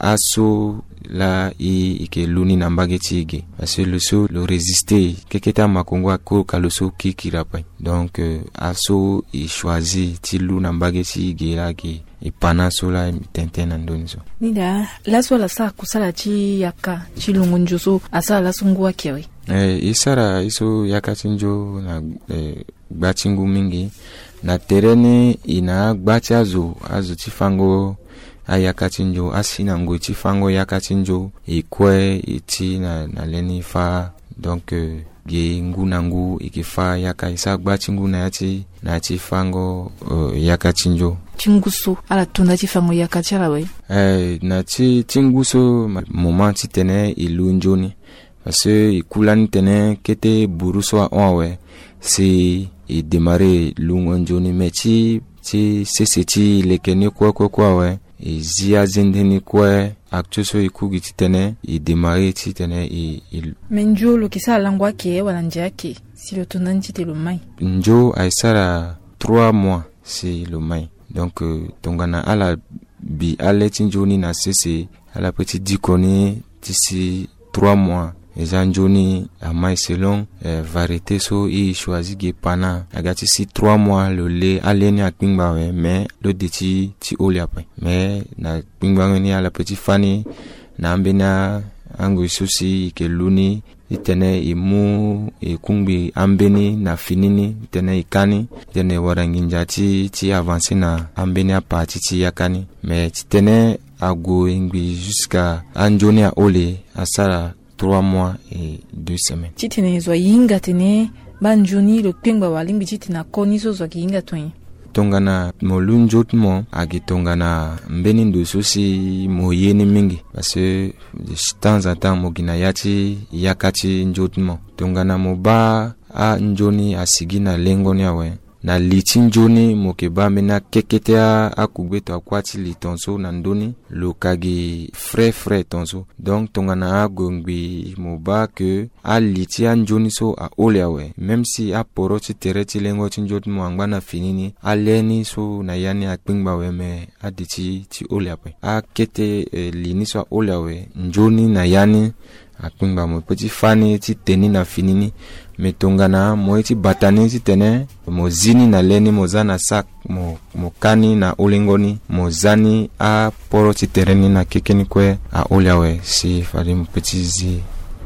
aso la ke luni na mbageti ige parce que le so le résister keketa makongo ko kaloso kikirapai. Donc aso choisi ti lu na mbageti ige la ki ipana sola tenten andoniso nida laso la sa kusala chi yaka chi lungunjo so asa la sungwa kiwi isara iso yaka tinjo na gbatingu mingi na terene ina gbati azo tifango ayakatinjo asina ngo tifango yakatinjo ikwe iti na leni fa. Donc ge ngunangu ikifa yaka isa gbatingu na yati na tifango yakatinjo tinguso ala tunda tifango yakatira we na tinguso moment titene ilunjoni parce que ikulani tene kete buruso onwe si i démarrer lungonjoni mechi ti seseti lekeni kwa we zia zendeni kwa actuso ikugi titene i démarrer titene menjo lo kisa langwa ke wala njake si le tonanti te lo mai njo aisara 3 mois si lo mai. Donc tongana ala bi aletinjoni na sese ala petit dikoni d'ici 3 mois Zanjoni a mai selon variété so i choisi ge pana agati si 3 mois le lait aleni a pingba we mais le deti ti oli après mais na pingba ni ala petit fani na ambena ango susi ke luni itene imu e kungbi ambeni na finini itene ikani itene waranginja ti avancer na ambeni a parti ti yakani mais itene ago ingbi jusqu'à anjoni a ole asara 3 mois et 2 semaines. Titine zo yinga tene banjoni le pingba walimbi titina koni so zo yinga toni. Tongana molunjot mo agi tongana mbeni ndo sosi mo yeni mingi parce que de temps en temps mo gina yati yakati njot mo tongana mo ba a njoni asigina lengoni awe na litin joni mo ke ba mena keketea akugbeto akwati litonso na ndoni lokagi frais tonso. Donc tongana agongbi mo ba ke a litia njoni so a oleawe même si a poroti tereti lengo tinjot mo angana finini aleni so na yani akpingba we me aditi ti oleawe a kete lini so oleawe njoni na yani akpingba mo petit fani ti teni na finini metongana mo iti batani ti tene mo zini na leni mo zana sak mo kani na olingoni mo zani a poro ti tereni na kekeni kwe a oliawe si fari mo petit zi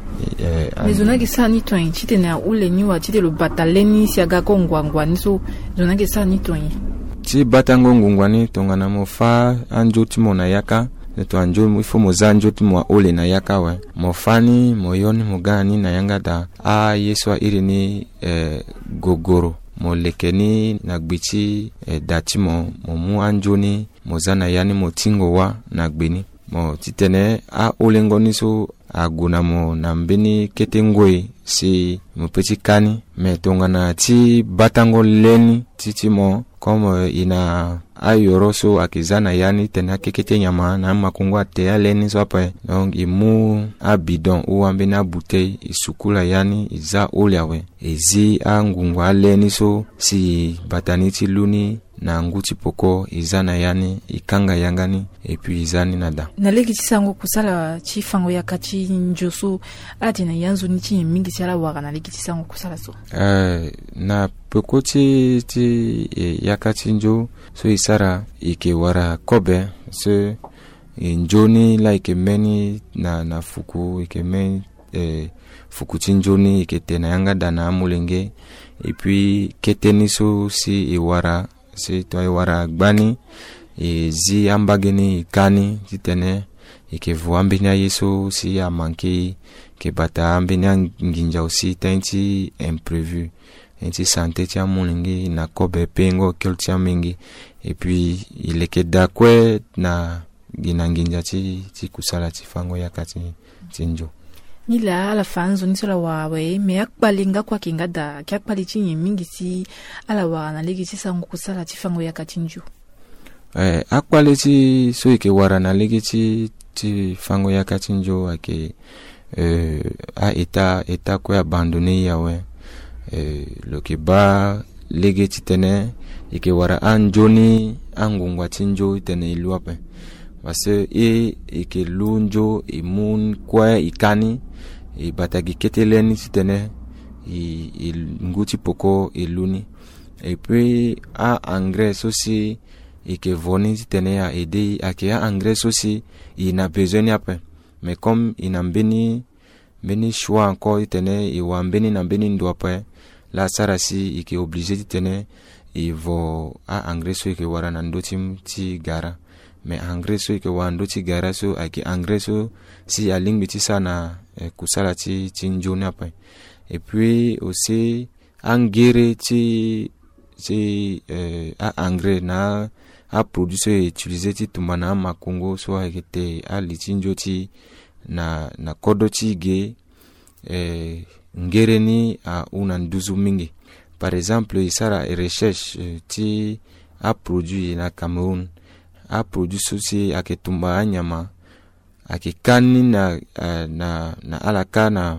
zonaki sa ni toin ti tene a ole ni wa ti te lo bataleni si aga ko ngwangwani so zonaki sa ni toin ti batango ngwangwani tongana mo fa anjo ti mo na yaka to anjo ifo mo zanjo ti mo ole na yaka we mo fani mo yoni mo gani na yanga da a yeso irini gogoro mo lekeni na gbichi dati mo mu anjoni mo zana yani mo tingo wa na gbeni mo titene a olengoni so aguna mo na mbeni ketengoi si mo petit kani me tongana ti batango leni titi mo comme ina ayoro so akizana yani tena kekete nyama na makungwa te aleni so apa donc imu abidon ou ambena bouteille isukula yani iza oliawe ezi angungwa aleni so si batani ti luni na nguti poko izana yani ikanga yangani et puis izani nada na leki tisango kusala chifango yakati njoso ati na yanzo ni chi mingi sala waga na leki tisango kusala so na poko ti yakati njo so isara ike wara kobe so njoni like meni na fuku ike meni fuku tinjoni ike tena yanga dana mulenge et puis keteni so si iwara si to wara gbani zi ambageni ikani titene ikevu ambenya yeso si a manqué ke bata ambenya nginja aussi tenti imprévu enti santé tia mulingi na kobe pengo keltia mingi et puis il est dakwe na ginanginja ti kusala ti fango yakati tinjo nila ala fanzo ni sola wawe me akbalenga kwa kingada kyakpali chinyi mingi si ala wa na legi ci sango kusala ci fango yakatinju akpali ci so ike wara na legi ci fango yakatinju ake a eta ko abandonné yawe lo ke ba legi ci tene ike wara anjoni angungwa tinjo tene iluape parce ike lunjo imun kwa ikani e batagi keteleni sitene nguti poko iluni et puis a engrais aussi et que voni sitene a aider à que a engrais aussi il n'a besoin après mais comme il n'a beni choix encore sitene et wa beni na beni ndo après la sarasi et que obligé sitene il va a engrais so que wara na ndotim ti gara mais engrais so que wa ndoti gara so a que engrais so si a ligne biti sana kusala ti njoni après et puis aussi engrais ti a engrais na a produit so utiliser ti tumbana makongo so a kete a litinjo ti na kodo ti ge ngere ni a una nduzu mingi par exemple isara recherche ti a produit na Cameroun a produit so si a ke tumba anyama akikani na alaka na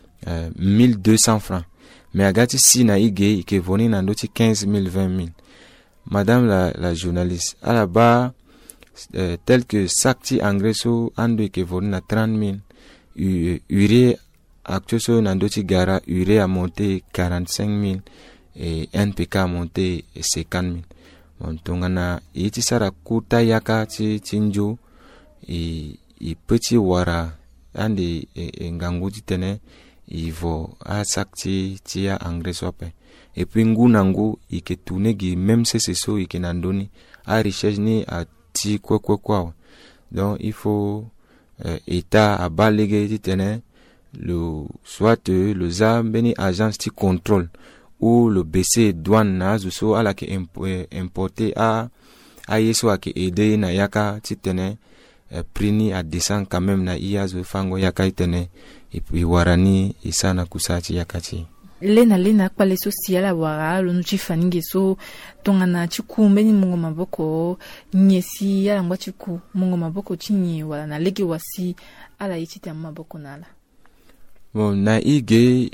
1200 francs mais agati si na ige ke voni na ndoti 15000 20000 madame la journaliste à la bas tel que sakti engreso ando ke voni na 30000 urée actuellement so na ndoti gara urée a monté 45000 et NPK a monté 50000 bon tongana iti sara kuta yaka ti njo i petit wara ande nganguti tene ivo a sakti tia engrais sope et puis ngunangu iketunegi même c'est so ikenandoni a recherche ni a ti quoi donc il faut état a balégé tene le soit le za beni agence ti contrôle ou le BC douane na so ala ke importer a yeso a ke aider na yaka ti tene prini a descend quand même na iazo fango yaka itene et puis warani isana kusati yakati lena kwa leso siala wara lo nuchi faninge so tongana chiku mbeni mungo maboko nyesi ya ngwa chiku mungo maboko chinyi wala na lege wasi ala yichita maboko nala bon na ige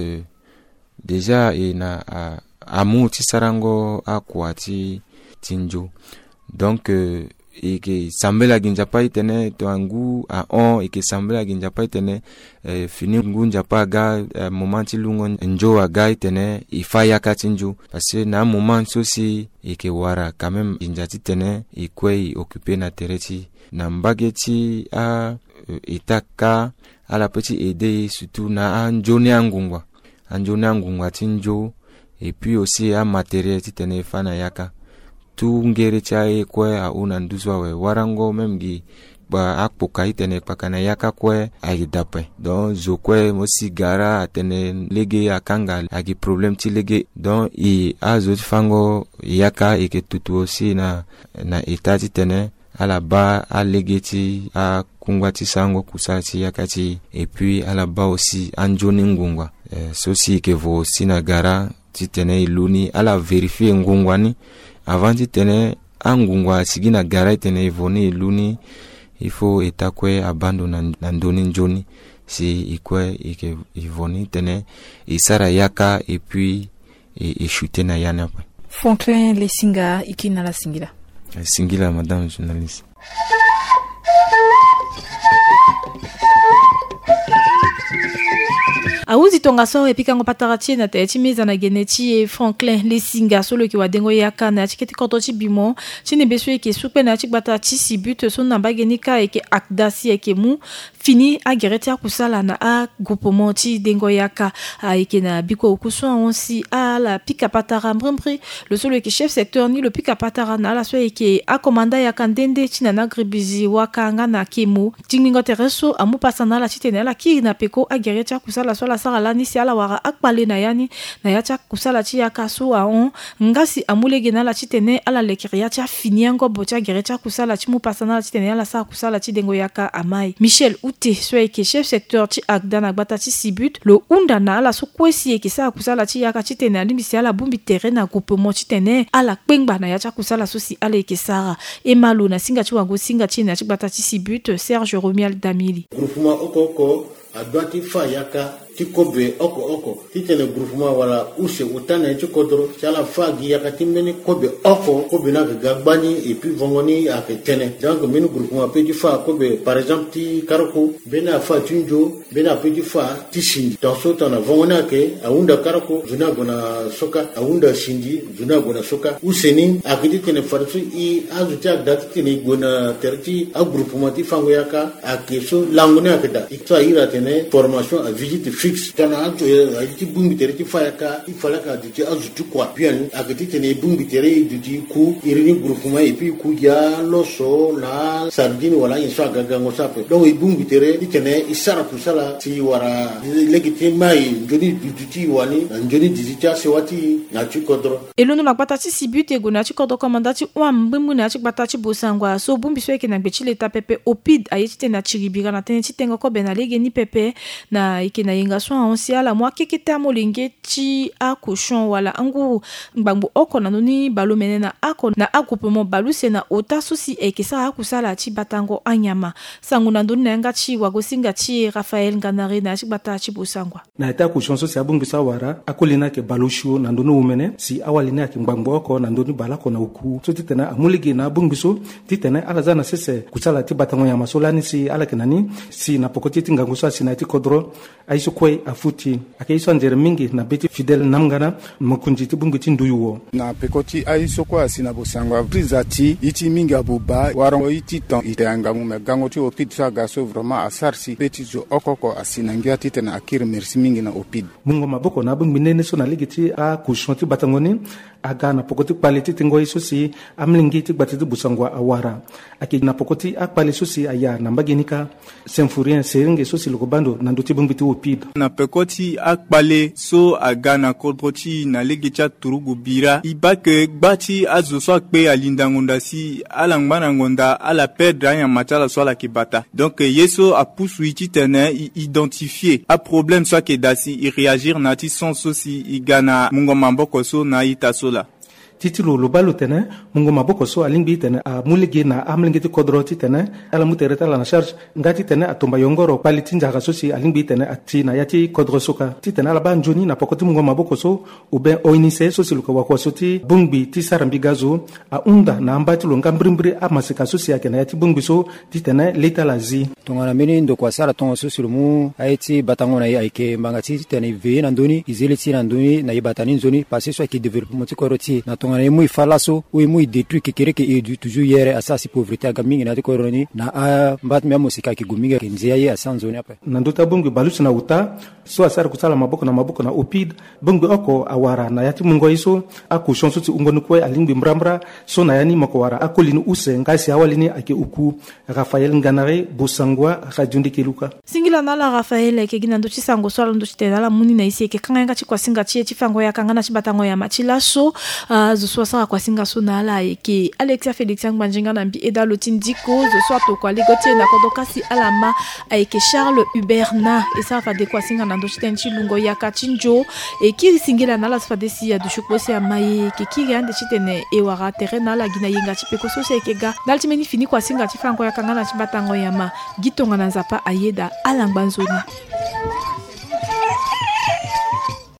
déjà ina amuti sarango akwati tinjo donc ike sambela ginjapa itene to angu a on ike sambela ginjapa itene fini ngunjapa ga momenti lungo njo aga itene ifaya katinjo parce que na moment sosi ike wara quand même injati tene ikwe occupé na tereti na mbageti a itaka ala petit aider surtout na anjoni angungwa tinjo et puis aussi a matériel titene fana yaka tu ngere chae kwe a una nduzwa we warango memgi ba akpoka itene pakana yaka kwe aidape donc zo kwe mosi gara atene lege akanga agi problem ti lege donc i azo fango yaka eke tutu aussi na etati tene ala ba a lege ti a kungwa ti sango kusati yakati et puis ala ba aussi anjoni ngungwa sosi ke vo sina gara ti tene iluni ala vérifier ngungwani avant ti tene angungwa sigina gara tene ivoni iluni il faut etakwe abandona na ndoni njoni si ikwe ike ivoni tene isara yaka et puis shooter na yana pa Franklin Lesinga ikina la singila madame journaliste. Auzi tonga so epika ngo patarati na te chimiza na geneti e Franklin Lesinga solo ki wadengo yaka na chiketi kotochi bimo chine beso ke supe na chikbata chi sibut so na bagenika e ke akdasi e ke mu fini a gereti akusala na a groupement ti dengo yaka a eke na biko okuso onsi a la pika patara mbrembri le solo ki chef secteur ni le pika patara na la so e ke a komanda yaka ndende china na gribizi waka nga na kemu tingingo tereso amu pasana la chitene la ki na peko a gereti akusala so la fara ni si ala wara akpale na yani na ya cha kusala chi ya kasu aon ngasi amulege na la chi tene ala lekiri ya cha finiango bocha gere cha kusala chi mu pasana la chi tene ala sa kusala chi dengo yaka amai Michel Ute soike chef secteur chi agda na gbata chi sibut lo unda na ala su kwesi ke sa kusala chi yaka chi tene ali misi ala bumbi terrain na groupement chi tene ala kpengba na ya cha kusala susi ala ekesara emalo na singa chi wango singa chi na chi gbata chi sibut Serge Romial Damili groupement okoko adwati fa yaka tikobe oko titene groupement wala use utana tikodro chala fagi yaka timeni kobe oko kobe na gagbani et puis vongoni aketene donc menu groupement petit fa kobe par exemple ti karako bena fa tunjo bena petit fa tishindi dans ce temps vongona ke aunda karako juna gona soka aunda shindi juna gona soka useni akitene farsu I azuta datine gona terti a groupement ti fango yaka akeso langone akeda itwa ira tene formation à visite fixe kana ato ti bumbi tere ti fayaka ifalaka ti azutu kwa bien akati tene bumbi tere du ku irini groupement et puis ku ya loso la sardine wala inso agaga ngosape donc i bumbi tere ti tene isara kusala ti wara legiti mai joni duti wani njoni dizita sewati na ti kodro elono na gbata ti sibute go na ti kodro komanda ti wa mbembu na ti gbata ti bosangwa so bumbi so ke na gbechi leta pepe opid ayeti tene na chiribira na tene ti tengo ko benalege ni pepe na ikena yenga so onsiala mwa keketa molenge ti akoshon wala angu ngbangu oko na noni balomene na ako na agroupement baluse na ota susi ekesa akusala ti batango anyama sangu na ndoni na yanga ti wagosinga ti Raphaël Nganare na ti bata ti bosangwa na eta akoshon so si abungu sa wara akolina ke balushu na ndoni umene si awalina ke ngbangu oko na ndoni balako na uku so titena amuligi na abungu so titena alazana sese kusala ti batango anyama so lani si alakenani si na pokoti ti ngangu so si na ti kodro aiso kwe afuti akaiso andere mingi na beti fidel namgana makunji ti bungu ti nduyuwo na pekoti aiso kwa sina bosangwa prizati iti mingi abuba warongo iti ton iteanga mu megango ti opid sa gaso vraiment asarsi beti jo okoko asina ngia titena akir merci mingi na opid mungo maboko na bungu nene so na ligiti a kushon ti batangoni aga na pokoti quality tingo iso si amlingi ti gbati ti busangwa awara aki na pokoti akpali so si aya na mbagenika semfurien seringe so si lokobando na ndoti bungu ti opid na pekoti akpale so aga na kodroti na legecha turugu bira ibake gbati azo so akpe alindangonda si alangmana ngonda ala perdre ya matala so la kibata donc yeso a pousu iti tene identifier a problème so ke dasi i réagir na ti sens aussi igana mungo mamboko so na ita so la titilo lobalo tene mungo maboko so alingbi tene a muligi na amlingi ti kodro ti tene ala mutereta la na charge ngati tene atomba yongoro pali tinjaga so si alingbi tene ati na yati kodro soka ti tene ala banjoni na pokoti mungo maboko so ube oinise so si luka wako so ti bungbi ti sarambi gazo a unda na ambati lo ngambrimbri a masika so si akena yati bungbi so ti tene leta lazi tongana meni ndo kwa sala tongo so si lumu aiti batango na aike mbangati ti tene ve na ndoni izele ti na ndoni na ibatani nzoni passé so ki développement ti koroti na ngana emu ifalaso o emu idetruit kekere ke edu toujours yere asasi pauvreté agamingi na koroni na a mbat me musika ki guminga ke nzia ye asanzoni apa na ndota bungu balusu na uta so asara kusala maboko na opid bungu oko awara na yati mungo iso akushon so ti ungonu kwe alingbi mrambra so na yani makowara akolini use ngasi awalini ake uku Raphaël Nganare bosangwa rajundi keluka singila na la Raphaël ke gina ndochi sango so ndo chitela la muni na isi ke kanga chi kwa singa chi fango ya kanga na chibatango ya machila so zo kwa singa so na ala ke Alexia Félix Ngbanjinga na mbi eda lotindiko zo so to kwa ligotie na kodokasi alama ke Charles Hubert na esa fa de kwa singa na ndo chitenchi lungo ya katinjo e ki singila na la fa de si ya du chukose ya mai ke ki gande chitene e wara terrain na la gina yenga chi peko so se ke ga daltimeni fini kwa singa chi fango ya kanga na chibatango ya ma gitonga na zapa ayeda alangbanzoni